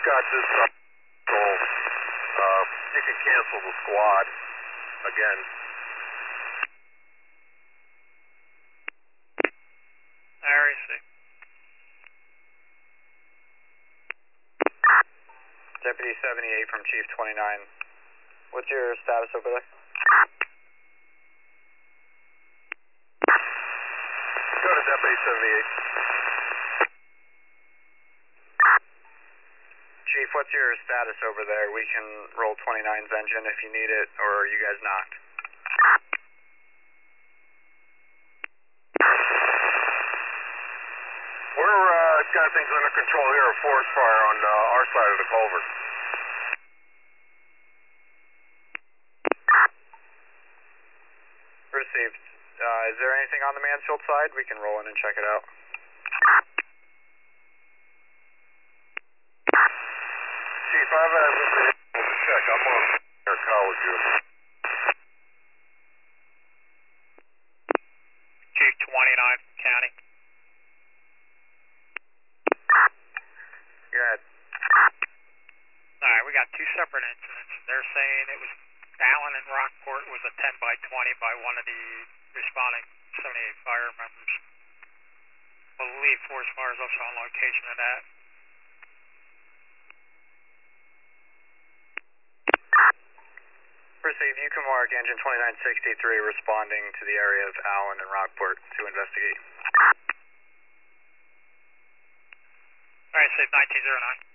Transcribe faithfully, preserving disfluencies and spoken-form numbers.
got this up, so uh, you can cancel the squad again. Harry, see. Deputy seventy-eight from Chief twenty-nine. What's your status over there? Go to Deputy seventy-eight. Chief, what's your status over there? We can roll twenty-nine's engine if you need it, or are you guys knocked? We're uh, got things under control here, a forest fire on uh, our side of the culvert. Received. Uh, is there anything on the Mansfield side? We can roll in and check it out. Chief, I haven't been able to check. I'm on your call with you. Chief twenty-nine from County. Go ahead. Alright, we got two separate incidents. They're saying it was Allen and Rockport was a ten by twenty by one of the responding seventy-eight fire members. I believe forest fire is also on location of that. Receive. You can mark engine twenty-nine sixty-three responding to the area of Allen and Rockport to investigate. Alright, save nineteen oh nine.